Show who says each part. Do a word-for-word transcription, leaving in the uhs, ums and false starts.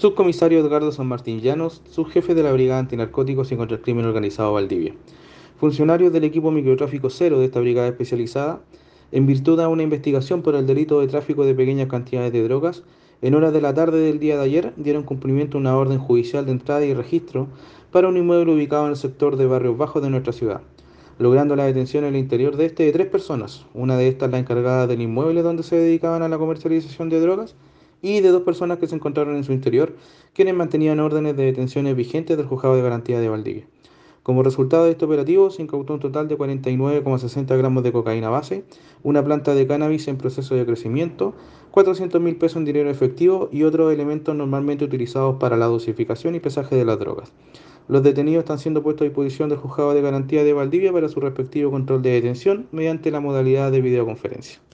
Speaker 1: Subcomisario Edgardo San Martín Llanos, subjefe de la Brigada Antinarcóticos y contra el Crimen Organizado Valdivia. Funcionarios del equipo Microtráfico Cero de esta brigada especializada, en virtud de una investigación por el delito de tráfico de pequeñas cantidades de drogas, en horas de la tarde del día de ayer dieron cumplimiento a una orden judicial de entrada y registro para un inmueble ubicado en el sector de Barrios Bajos de nuestra ciudad, logrando la detención en el interior de este de tres personas, una de estas la encargada del inmueble donde se dedicaban a la comercialización de drogas, y de dos personas que se encontraron en su interior, quienes mantenían órdenes de detenciones vigentes del Juzgado de Garantía de Valdivia. Como resultado de este operativo, se incautó un total de cuarenta y nueve coma sesenta gramos de cocaína base, una planta de cannabis en proceso de crecimiento, cuatrocientos mil pesos en dinero efectivo y otros elementos normalmente utilizados para la dosificación y pesaje de las drogas. Los detenidos están siendo puestos a disposición del Juzgado de Garantía de Valdivia para su respectivo control de detención mediante la modalidad de videoconferencia.